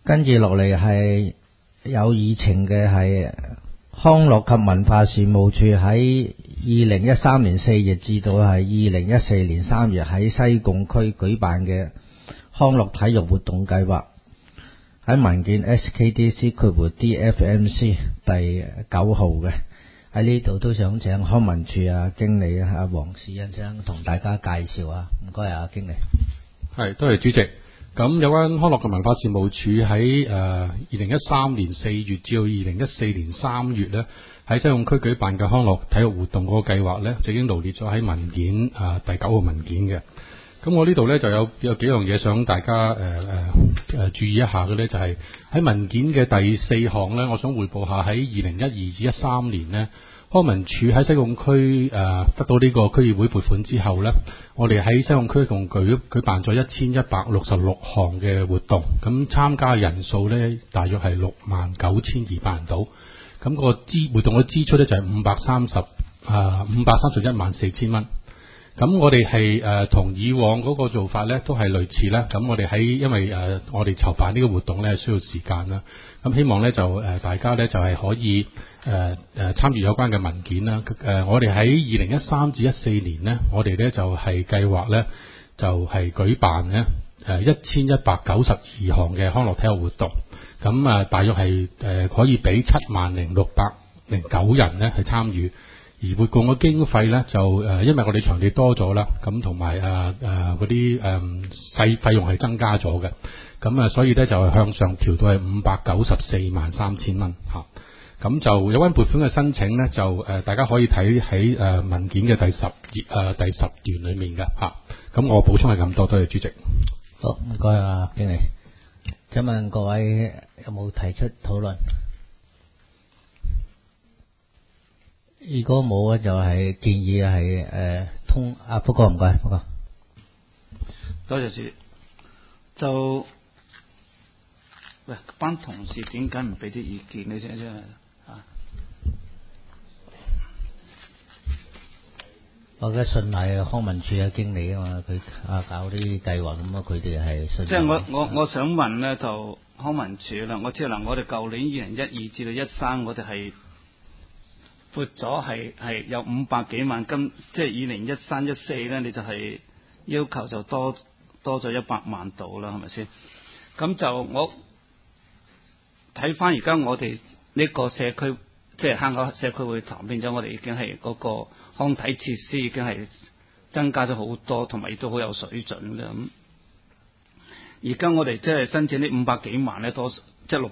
跟住落嚟係有議程嘅係康樂及文化事務處喺2013年4月至到係2014年3月喺西貢區舉辦嘅康樂體育活動計劃，喺文件 SKDC-DFMC 第9號嘅，喺呢度都想請康文署經理黃士恩生同大家介紹啊，唔該經理。 係，多謝主席。咁有關康樂及文化事務署喺2013年4月至到2014年3月咧，喺西貢區舉辦嘅康樂體育活動嗰個計劃咧，就已經羅列咗喺文件第9號文件嘅。咁我呢度咧就有幾樣嘢想大家注意一下嘅咧，就係喺文件嘅第4項咧，我想匯報下喺2012至13年咧，康文署喺西貢區得到呢個區議會撥款之後咧，我哋喺西貢區共舉辦咗1166項嘅活動，咁參加人數咧大約係69,200人度，咁個活動嘅支出咧就係531.4萬咁我哋係同以往嗰個做法咧都係類似啦。咁我哋因為我哋籌辦呢個活動咧係需要時間啦，咁希望咧就大家咧就係可以參與有關嘅文件啦。我哋喺2013至14年咧，我哋咧就係計劃咧就係舉辦咧1192項嘅康樂體育活動，咁大約係可以俾70,609人咧去參與。而活動嘅經費咧就因為我哋場地多咗啦，咁同埋嗰啲費用係增加咗嘅，咁所以咧就向上調到係594.3萬嚇。咁就有關撥款嘅申請咧，就大家可以睇喺文件嘅第10段裡面嘅嚇。咁我補充係咁多，多謝主席。 好，唔該經理。請問各位有冇提出討論？如果冇就係建議係福哥，唔該，福哥。 多謝主席。就喂班同事點解唔俾啲意見你啫？ 我嘅信係康文署嘅經理啊嘛，佢搞啲計劃咁啊，佢哋係信。 即係我想問咧，就康文署啦，我知啦，我哋舊年2012至到13，我哋係撥咗係有500幾萬，即係2013、14咧，你就係要求就多咗100萬度啦，係咪先？咁就我睇翻而家我哋呢個社區，即係坑口社區會堂，變咗我哋已經係嗰個康體設施已經係增加咗好多，同埋亦都好有水準嘅咁。而家我哋即係申請呢500幾萬咧，多即係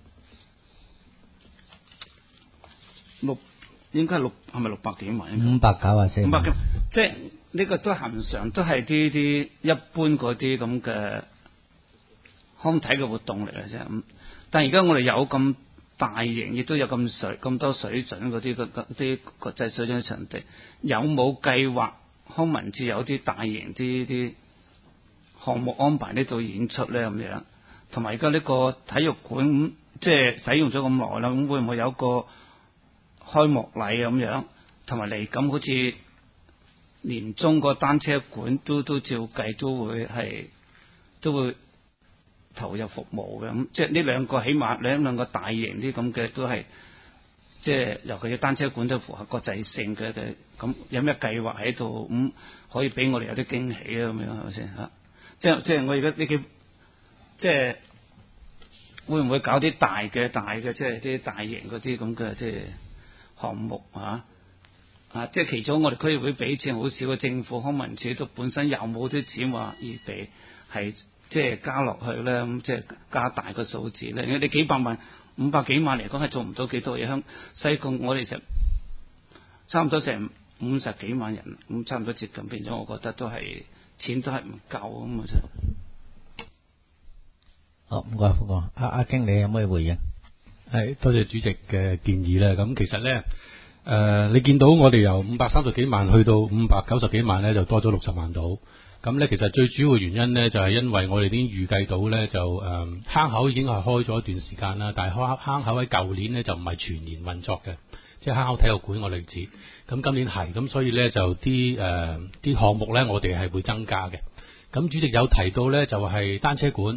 應該係係咪600幾萬 ？594。500幾， 即係呢個都恆常，都係啲一般嗰啲咁嘅康體嘅活動嚟嘅啫。咁但係而家我哋有咁大型，亦都有咁多水準嗰啲國際水準嘅場地，有冇計劃康文署有啲大型啲項目安排呢度演出咧咁樣？同埋而家呢個體育館即係使用咗咁耐啦，咁會唔會有個開幕禮咁樣？同埋嚟緊好似年中個單車館都照計都會投入服務嘅。咁即係呢兩個起碼兩個大型啲咁嘅都係即係尤其是單車館都符合國際性嘅。咁有咩計劃喺度咁可以俾我哋有啲驚喜啊？咁樣係咪先嚇？即係我而家呢幾即係會唔會搞啲大嘅即係啲大型嗰啲咁嘅即係項目即係其中我哋區議會俾錢好少嘅，政府康文署都本身有冇啲錢話預備係即係加落去咧，咁即係加大個數字咧。你幾百萬、500幾萬嚟講係做唔到幾多嘢。香西貢我哋差唔多成50幾萬人，咁差唔多接近，變咗我覺得都係錢都係唔夠咁啊！真好，唔該，福哥。阿經理有咩回應？ 係多謝主席嘅建議咧。咁其實咧，你見到我哋由530幾萬去到590幾萬咧，就多咗60萬度。咁咧，其實最主要嘅原因咧，就係因為我哋已經預計到咧，就坑口已經係開咗一段時間啦，但係坑口喺舊年咧就唔係全年運作嘅，即係坑口體育館我哋指。咁今年係，咁所以咧就啲項目咧，我哋係會增加嘅。咁主席有提到咧，就係單車館。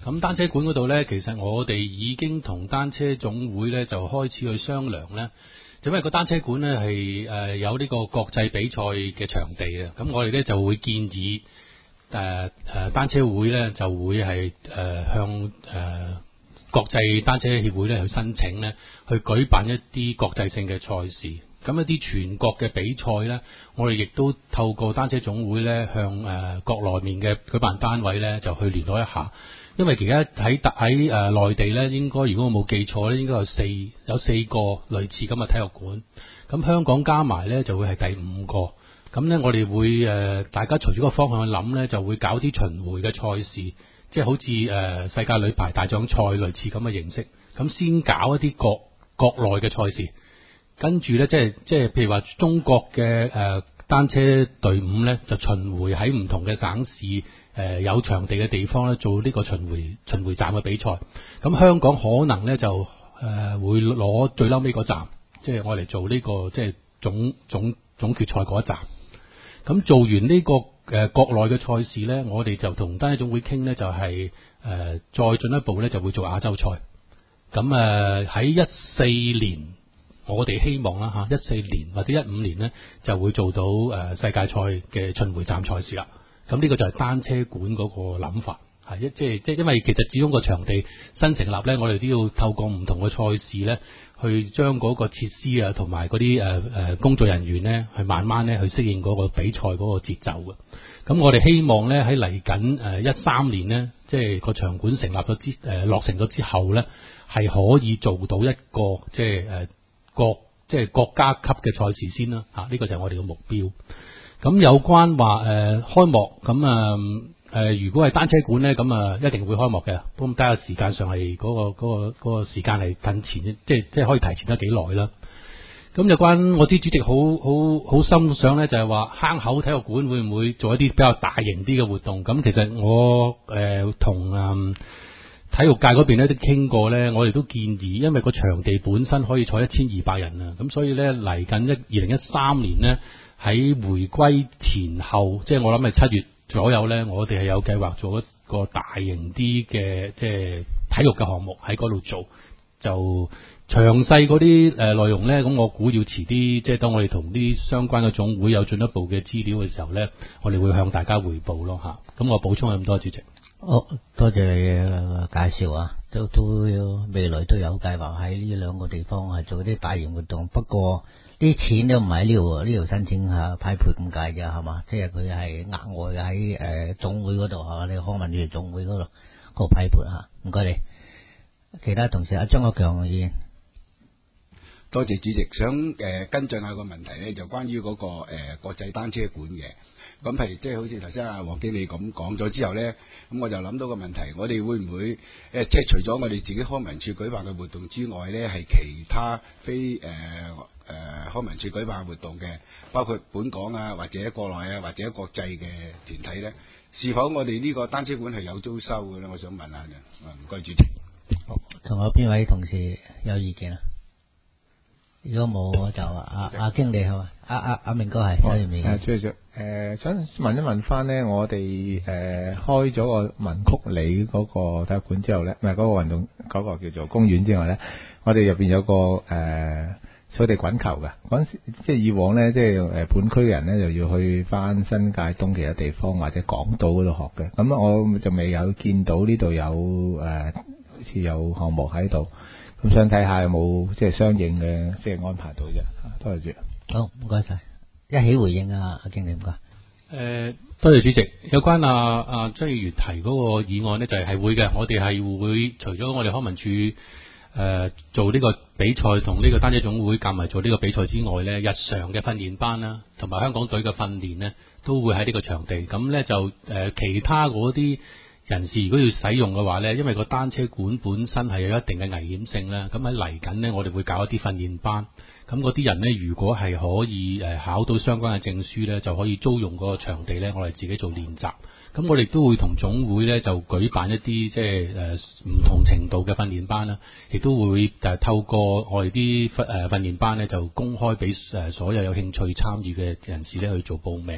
咁單車館嗰度呢，其實我哋已經同單車總會呢就開始去商量呢，就因為個單車館呢係有呢個國際比賽嘅場地啊，咁我哋呢就會建議單車會呢就會係向國際單車協會呢去申請呢，去舉辦一啲國際性嘅賽事。咁一啲全國嘅比賽呢，我哋亦都透過單車總會呢向國內面嘅舉辦單位呢就去聯絡一下。因為而家喺內地呢，應該如果我冇記錯呢，應該有四個類似咁嘅體育館。咁香港加埋呢就會係第5個。咁呢，我哋會大家隨住個方向去諗呢，就會搞啲巡迴嘅賽事，即係好似世界女排大獎賽類似咁嘅形式。咁先搞一啲國內嘅賽事，跟住呢，即係譬如話中國嘅單車隊伍呢，就巡迴喺唔同嘅省市。有場地嘅地方咧，做呢個巡迴站嘅比賽。咁香港可能咧就會攞最嬲尾嗰站，即係我嚟做呢個即係總決賽嗰一站。咁做完呢個國內嘅賽事咧，我哋就同單車總會傾咧，就係再進一步咧就會做亞洲賽。咁喺14年，我哋希望啦嚇，14年或者15年咧就會做到世界賽嘅巡迴站賽事啦。咁呢個就係單車館嗰個諗法，即係因為其實始終個場地新成立呢，我哋都要透過唔同嘅賽事呢，去將嗰個設施啊，同埋嗰啲工作人員呢，去慢慢呢去適應嗰個比賽嗰個節奏嘅。咁我哋希望呢，喺嚟緊13年呢，即係個場館成立咗落成咗之後呢，係可以做到一個即係國家級嘅賽事先啦。呢個就係我哋嘅目標。咁有關話開幕咁如果係單車館咧，咁一定會開幕嘅。咁睇下時間上係嗰個時間係近前，即係可以提前得幾耐啦。咁有關我知主席好心想咧，就係話坑口體育館會唔會做一啲比較大型啲嘅活動？咁其實我同體育界嗰邊咧都傾過咧，我哋都建議，因為個場地本身可以坐1200人啊，咁所以咧嚟緊2013年咧。喺回歸前後，即係我諗係7月左右呢，我哋係有計劃做一個大型啲嘅即係體育嘅項目喺嗰度做。就詳細嗰啲內容呢，咁我估要遲啲，即係當我哋同啲相關嘅總會有進一步嘅資料嘅時候呢，我哋會向大家匯報咯嚇。咁我補充咁多，主席。 好，多謝你介紹啊，都未來都有計劃喺呢兩個地方係做啲大型活動，不過啲錢都唔係呢度申請下批配咁計嘅係嘛，即係佢係額外喺總會嗰度係嘛，你康文署總會嗰度個批配嚇，唔該你。其他同事阿張國強議員， 多謝主席，想跟進下個問題咧，就關於嗰個國際單車館嘅。咁譬如即係好似頭先阿黃經理咁講咗之後咧，咁我就諗到個問題，我哋會唔會即係除咗我哋自己康文署舉辦嘅活動之外咧，係其他非康文署舉辦活動嘅，包括本港啊或者國內啊或者國際嘅團體咧，是否我哋呢個單車館係有租收嘅咧？我想問下嘅。唔該主席。 好，仲有邊位同事有意見啊？如果冇就阿經理係嘛？阿明哥係， 主席想問一問翻咧，我哋開咗個文曲里嗰個體育館之後咧，唔係嗰個運動嗰個叫做公園之外咧，我哋入邊有個草地滾球嘅。嗰陣時即係以往咧，即係本區嘅人咧就要去翻新界東其他地方或者港島嗰度學嘅。咁我就未有見到呢度有好似有項目喺度。咁想睇下有冇即係相應嘅即係安排到啫。多謝主。 好，唔該晒，一起回應啊，阿經理唔該。 多謝主席。有關張議員提嗰個議案呢，就係會嘅。我哋係會除咗我哋康文署做呢個比賽同呢個單車總會夾埋做呢個比賽之外呢，日常嘅訓練班啦，同埋香港隊嘅訓練呢，都會喺呢個場地。咁呢就其他嗰啲人士如果要使用嘅話呢，因為個單車館本身係有一定嘅危險性啦，咁喺嚟緊呢，我哋會搞一啲訓練班。咁嗰啲人呢，如果係可以考到相關嘅證書呢，就可以租用嗰個場地呢，我哋自己做練習。咁我哋都會同總會呢，就舉辦一啲即係唔同程度嘅訓練班啦，亦都會透過我哋啲訓練班呢，就公開俾所有有興趣參與嘅人士呢去做報名嘅。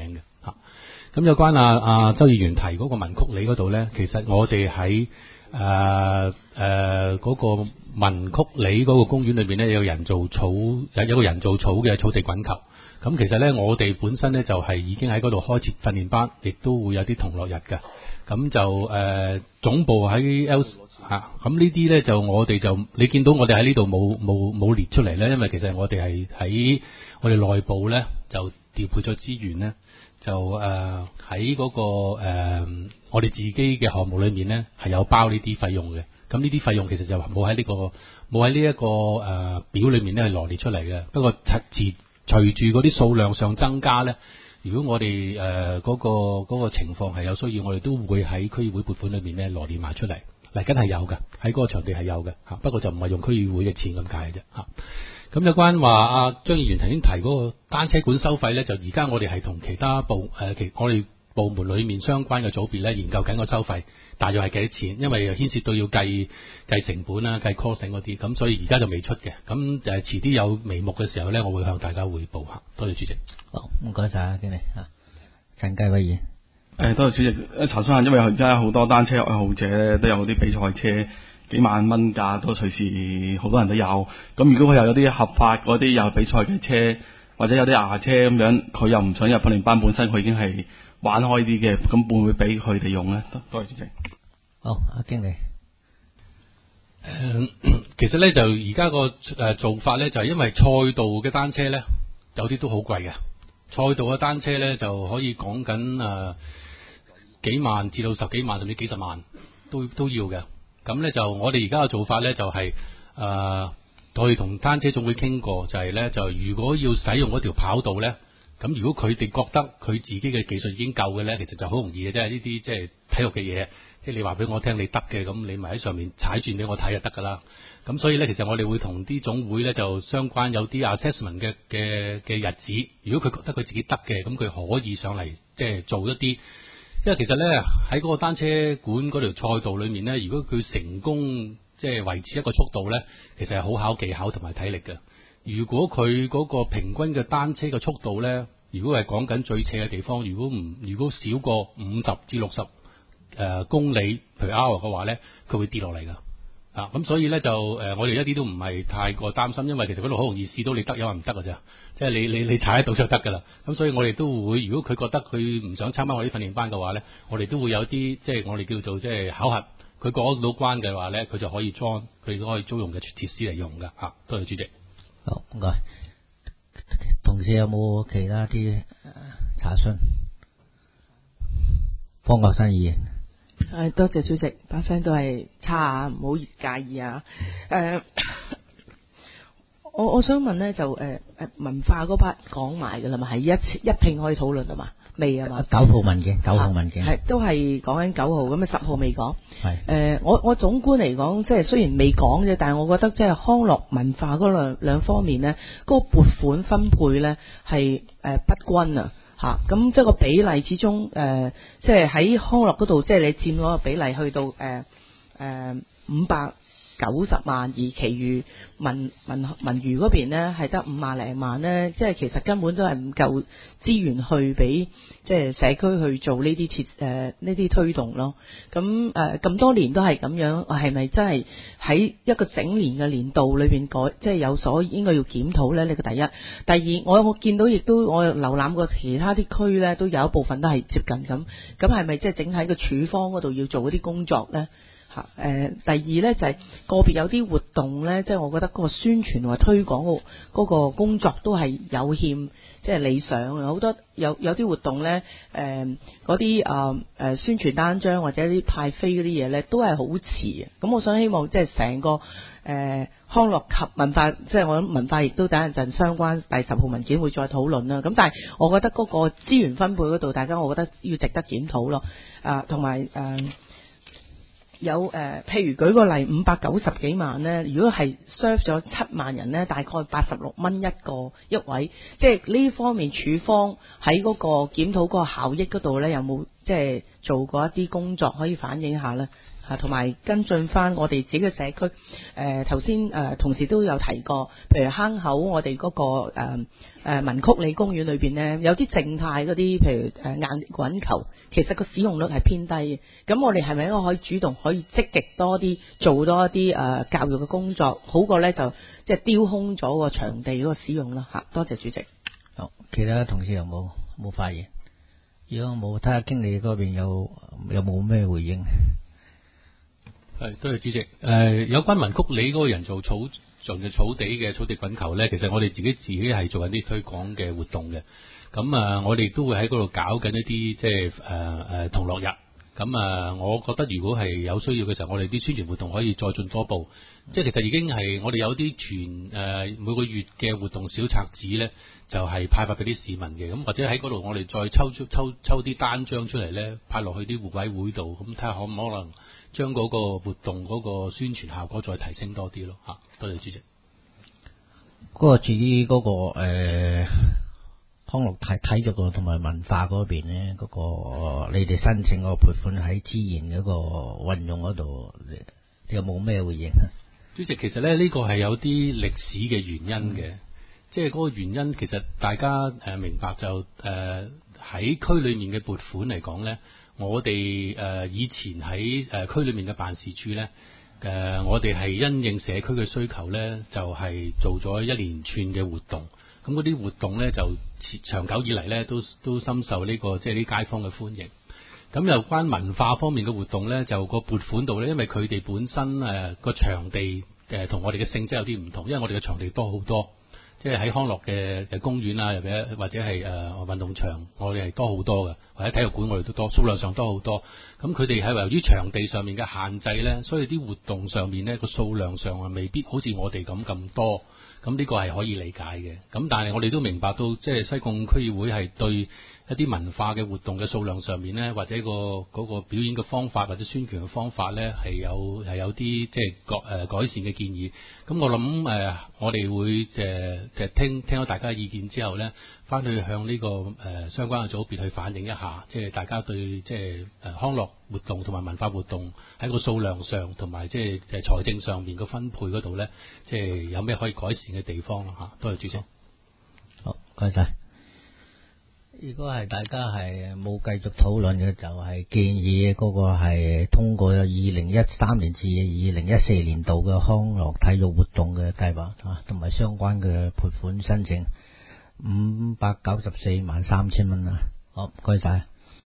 嚇。咁有關周議員提嗰個文曲里嗰度咧，其實我哋喺嗰個文曲里嗰個公園裏邊咧，有人造草，有個人造草嘅草地滾球。咁其實咧，我哋本身咧就係已經喺嗰度開設訓練班，亦都會有啲同樂日嘅。咁就總部喺 L 嚇，咁呢啲咧就我哋就你見到我哋喺呢度冇列出嚟咧，因為其實我哋係喺我哋內部咧就調配咗資源咧，就喺嗰個我哋自己嘅項目裏面咧係有包呢啲費用嘅。咁呢啲費用其實就冇喺呢個表裏面咧係羅列出嚟嘅。不過隨住嗰啲數量上增加咧，如果我哋嗰個情況係有需要，我哋都會喺區議會撥款裏面咧羅列埋出嚟。嚟緊係有嘅，喺嗰個場地係有嘅嚇，不過就唔係用區議會嘅錢咁解嘅啫嚇。咁有關話張議員頭先提嗰個單車館收費咧，就而家我哋係同其他我哋部門裡面相關嘅組別咧研究緊個收費，大約係幾多錢？因為牽涉到要計成本啦、計 costing 嗰啲，咁所以而家就未出嘅。咁遲啲有眉目嘅時候咧，我會向大家匯報嚇。多謝主席。 好，唔該晒，經理嚇。陳繼偉議員。 多謝主席。查詢下，因為而家好多單車愛好者咧都有啲比賽車，幾萬蚊價都隨時好多人都有。咁如果佢又有啲合法嗰啲又比賽嘅車，或者有啲牙車咁樣，佢又唔想入訓練班，本身佢已經係玩開啲嘅，咁會唔會俾佢哋用咧？多謝主席。 好，阿經理。 其實咧就而家個做法咧就係因為賽道嘅單車咧有啲都好貴嘅，賽道嘅單車咧就可以講緊幾萬至到十幾萬甚至幾十萬都要嘅。咁咧就我哋而家嘅做法咧就係我哋同單車總會傾過，就係咧就如果要使用嗰條跑道咧，咁如果佢哋覺得佢自己嘅技術已經夠嘅咧，其實就好容易嘅啫。呢啲即係體育嘅嘢，即係你話俾我聽你得嘅，咁你咪喺上面踩轉俾我睇就得噶啦。咁所以咧，其實我哋會同啲總會咧就相關有啲 assessment 嘅日子，如果佢覺得佢自己得嘅，咁佢可以上嚟即係做一啲。因為其實咧喺嗰個單車館嗰條賽道裏面咧，如果佢成功即係維持一個速度咧，其實係好考技巧同埋體力嘅。如果佢嗰個平均嘅單車嘅速度咧，如果係講緊最斜嘅地方，如果少過50至60公里 per hour 嘅話咧，佢會跌落嚟㗎。咁所以咧就我哋一啲都唔係太過擔心，因為其實嗰度好容易試到你得，有人唔得㗎咋，即係你踩得到就得㗎啦。咁所以我哋都會，如果佢覺得佢唔想參加我啲訓練班嘅話咧，我哋都會有啲即係我哋叫做即係考核，佢過到關嘅話咧，佢就可以裝佢都可以租用嘅設施嚟用㗎嚇。多謝主席。 好，唔該。同事有冇其他啲查詢？方國珊議員。 多謝主席，把聲都係差啊，唔好介意啊。我想問咧，就文化嗰 part 講埋㗎啦嘛，係一併可以討論啊嘛，未啊嘛？9號文件係都係講緊9號，咁啊10號未講。係我總觀嚟講，即係雖然未講啫，但係我覺得即係康樂文化嗰兩方面咧，嗰個撥款分配咧係不均啊。咁即係個比例始終即係喺康樂嗰度，即係你佔嗰個比例去到590萬，而其餘文娛嗰邊咧係得50零萬咧，即係其實根本都係唔夠資源去俾即係社區去做呢啲呢啲推動咯。咁咁多年都係咁樣，係咪真係喺一個整年嘅年度裏邊即係有所應該要檢討咧？呢個第一。第二，我見到亦都我瀏覽過其他啲區咧，都有一部分都係接近咁。咁係咪即係整體個處方嗰度要做嗰啲工作咧？第二咧就係個別有啲活動咧，即係我覺得嗰個宣傳同埋推廣嗰個工作都係有欠即係理想啊！好多有啲活動咧，嗰啲宣傳單張或者啲派飛嗰啲嘢咧，都係好遲啊！咁我想希望即係成個康樂及文化，即係我諗文化亦都等一陣相關第10號文件會再討論啦。咁但係我覺得嗰個資源分配嗰度，大家我覺得要值得檢討咯。同埋有譬如舉個例，590幾萬咧，如果係 serve 咗7萬人咧，大概86蚊一位，即係呢方面處方喺嗰個檢討嗰個效益嗰度咧，有冇即係做過一啲工作，可以反映下咧。同埋跟進翻我哋自己嘅社區。頭先同事都有提過，譬如坑口我哋嗰個文曲里公園裏邊呢，有啲靜態嗰啲，譬如硬滾球，其實個使用率係偏低嘅。咁我哋係咪應該可以主動可以積極多啲，做多一啲教育嘅工作，好過呢就即係丟空咗個場地嗰個使用啦嚇。多謝主席。 好，其他同事有冇發言？如果冇，睇下經理嗰邊有冇咩回應？ 係，多謝主席。有關文曲里嗰個人造草地嘅草地滾球咧，其實我哋自己係做緊啲推廣嘅活動嘅。咁我哋都會喺嗰度搞緊一啲即係同樂日。咁我覺得如果係有需要嘅時候，我哋啲宣傳活動可以再進多步。即係其實已經係我哋有啲每個月嘅活動小冊子咧，就係派發俾啲市民嘅。咁或者喺嗰度我哋再抽啲單張出嚟咧，派落去啲互委會度，咁睇下可唔可能將嗰個活動嗰個宣傳效果再提升多啲咯嚇。多謝主席。 嗰個至於嗰個康樂體育同埋文化嗰邊咧，嗰個你哋申請個撥款喺資源嗰個運用嗰度，你有冇咩回應啊？ 主席，其實咧呢個係有啲歷史嘅原因嘅，即係嗰個原因其實大家明白就喺區裏面嘅撥款嚟講咧，我哋以前喺區裏面嘅辦事處咧，我哋係因應社區嘅需求咧，就係做咗一連串嘅活動。咁嗰啲活動咧就長久以嚟咧都深受呢個即係啲街坊嘅歡迎。咁有關文化方面嘅活動咧，就個撥款度咧，因為佢哋本身個場地同我哋嘅性質有啲唔同，因為我哋嘅場地多好多，即係喺康樂嘅公園啊，或者係運動場，我哋係多好多嘅，或者體育館我哋都多，數量上多好多。咁佢哋係由於場地上面嘅限制咧，所以啲活動上面咧個數量上未必好似我哋咁多。咁呢個係可以理解嘅。咁但係我哋都明白到，即係西貢區議會係對一啲文化嘅活動嘅數量上面咧，或者嗰個表演嘅方法或者宣傳嘅方法咧，係有啲即係改善嘅建議。咁我諗我哋會聽咗大家嘅意見之後咧，翻去向呢個相關嘅組別去反映一下，即係大家對即係康樂活動同埋文化活動喺個數量上同埋即係財政上面個分配嗰度咧，即係有咩可以改善嘅地方咯嚇。多謝主席。 好，唔該晒。如果係大家係冇繼續討論嘅，就係建議嗰個係通過2013年至2014年度嘅康樂體育活動嘅計劃同埋相關嘅撥款申請5943000蚊啊。好，唔該晒。